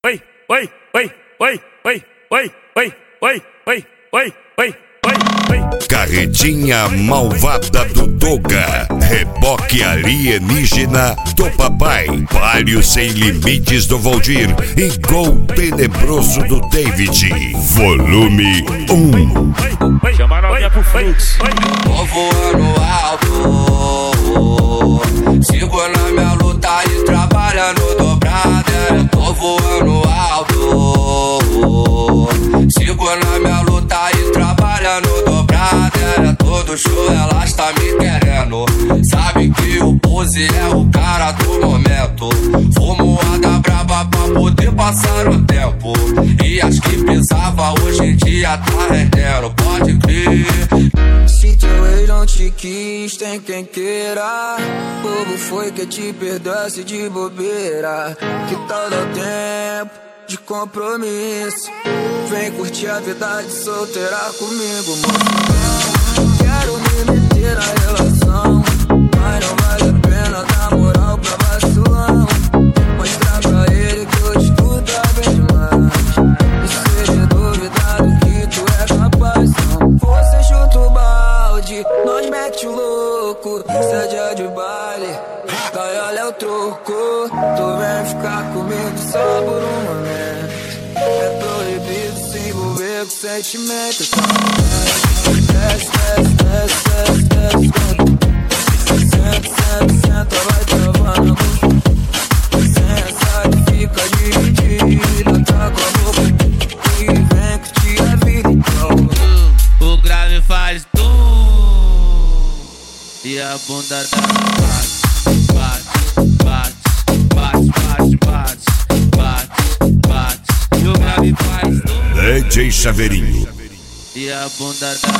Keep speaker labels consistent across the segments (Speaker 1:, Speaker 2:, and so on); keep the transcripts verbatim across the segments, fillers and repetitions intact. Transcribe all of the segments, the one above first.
Speaker 1: oi, oi, oi, oi, oi, oi, oi, oi, oi, oi, oi, oi.
Speaker 2: Carretinha malvada do Doga, reboque alienígena do papai, palio sem limites do Valdir e gol tenebroso do David. Volume um.
Speaker 1: Chama a novinha pro fluxo.
Speaker 3: Tô voando alto, sigo na minha luta e trabalhando dobrada. Eu tô voando alto, sigo na minha luta e trabalhando dobrada. Todo show ela está me querendo, sabe que o pose é o cara do momento. Fumoada braba pra poder passar o tempo, e as que pisava hoje em dia tá rendendo, pode crer.
Speaker 4: Se teu ex não te quis, tem quem queira. Bobo foi que te perdoasse de bobeira. Que tal dar tempo de compromisso? Vem curtir a vida de solteira comigo, moço. Quero me meter na relação, mas não vale a pena dar moral pra vacilão. Mostrar pra ele que eu estudo bem demais, e seja duvidado que tu é capaz. Não, você chuta o balde, nós mete o louco. Se é dia de baile, daí olha o troco. Tu vem ficar comigo só por um momento. É proibido se envolver com sentimento. Desce, desce, desce, desce, desce. Senta, senta, senta, vai travando. Senta que fica dividida. Tá com a boca e vem curtir a vida então.
Speaker 5: O grave faz tum e a bunda dá bate, bate, bate, bate, bate, bate, bate. E o grave faz tum
Speaker 2: D J Chaveirinho
Speaker 5: e a bunda dá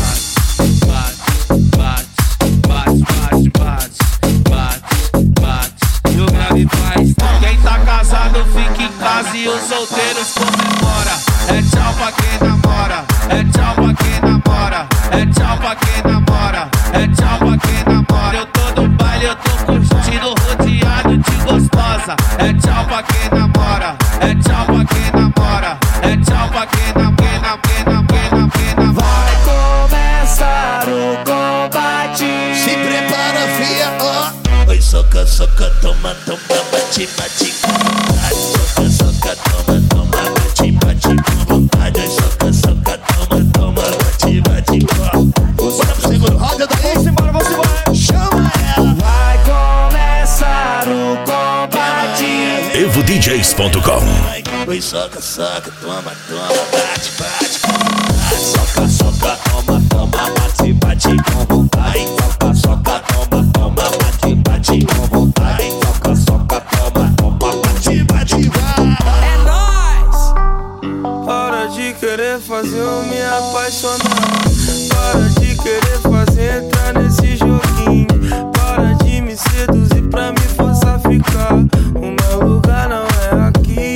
Speaker 5: bate, bate, bate, bate, bate, bate, bate. E o grave faz tum. Quem tá casado fica em casa e os solteiros comemora. É tchau pra quem namora, é tchau pra quem namora, é tchau pra quem namora, é tchau pra quem namora. Eu tô no baile, eu tô curtindo, rodeado de gostosa. É tchau pra quem namora, é tchau pra quem namora, é tchau pra quem namora, quem namora, quem namora, quem namora.
Speaker 6: Vai começar o combate.
Speaker 7: Se prepara, fia, ó. Oi, soca, soca, toma, toma, bate, bate com vontade. Soca, soca, toma, toma, bate, bate com vontade. Oi, soca, soca, toma, toma, bate, bate com vontade. Bora pro segundo round, daí. Vamos embora, vamos embora. Chama ela.
Speaker 6: Vai começar o combate.
Speaker 2: evo d js ponto com.
Speaker 7: Oi, soca, soca, toma, toma, bate, bate com vontade. Soca, soca, toma, toma, bate, bate com vontade. Soca, soca, toma, toma, bate, bate com vontade. Soca, soca, toma, toma, bate, bate, vai.
Speaker 4: É nóis! Para de querer fazer eu me apaixonar. Para de querer fazer entrar nesse joguinho. Para de me seduzir pra me forçar a ficar. O meu lugar não é aqui.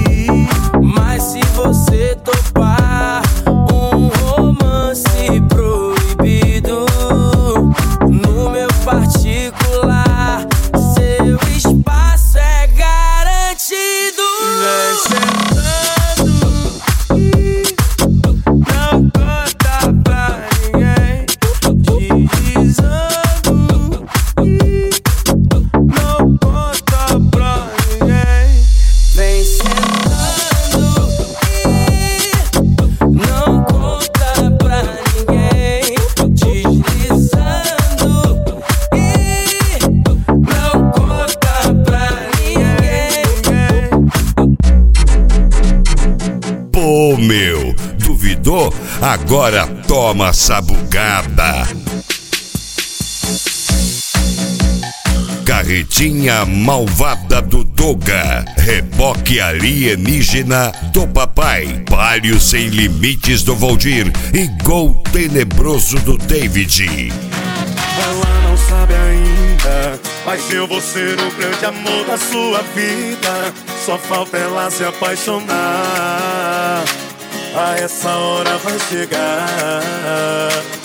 Speaker 4: Mas se você topar um romance proibido no meu particular, seu espaço é garantido. Vem sentando e não conta pra ninguém. Deslizando e não conta pra ninguém. Vem sentando e não conta pra ninguém. Deslizando e não conta pra ninguém.
Speaker 2: Pô, meu, duvidou? Agora toma essa bugada. Carretinha malvada do Doga, reboque alienígena do papai, palio sem limites do Valdir e gol tenebroso do David.
Speaker 1: Ela não sabe ainda, mas eu vou ser o grande amor da sua vida. Só falta ela se apaixonar. A essa hora vai chegar.